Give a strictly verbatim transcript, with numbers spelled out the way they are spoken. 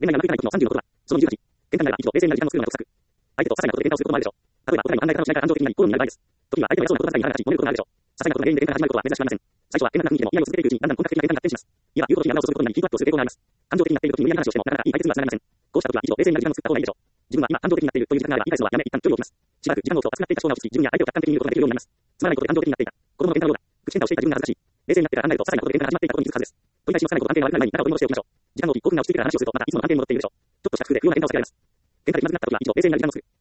恋愛がうまくいかない時のさんじゅうのことは、そのにじゅうはち、喧嘩になれば一度冷静になる時間を作るのが不足。相手と些細なことで喧嘩をすることもあるでしょう。例えば、お互いの考え方の違いが感情的になり、口論になる場合です。時には相手の予想のことばかりに腹が立ち、揉めることがあるでしょう。些細なことで原因で喧嘩が始まることは珍しくありません。最初は喧嘩な雰囲気でも、嫌味を続けていくうちに、だんだん本格的な喧嘩に発展します。いわば言うことに穴をすることになり、ヒートアップをする傾向があります。感情的になっている時に無理な話をしても、なかなかいい解決にはつながりません。こうした時は、一度冷静になる時間を作った方がいいでしょう。自分は今感情的になっているという自覚があれば、言い返すのはやめ、一旦距離を置きます。しばらく時間をと熱くなっていた衝動を落ち着き、自分や相手を客観的に見ることができるようになります。つまらないことで感情的になっていた。子供の喧嘩のようだ。口喧嘩をしていた自分が恥ずかしい。冷静になってから考えると、些細なことで喧嘩が始まっていたことに気づくはずです。取り返しのつかないこと関係が悪くなる前に、仲を取り戻しておきましょう。時間が経ち、興奮が落ち着いてから話をすると、またいつもの関係に戻っているでしょう。ちょっとした工夫で急な喧嘩を避けられます。喧嘩で気まずくなった時は、一度冷静になる時間を作る。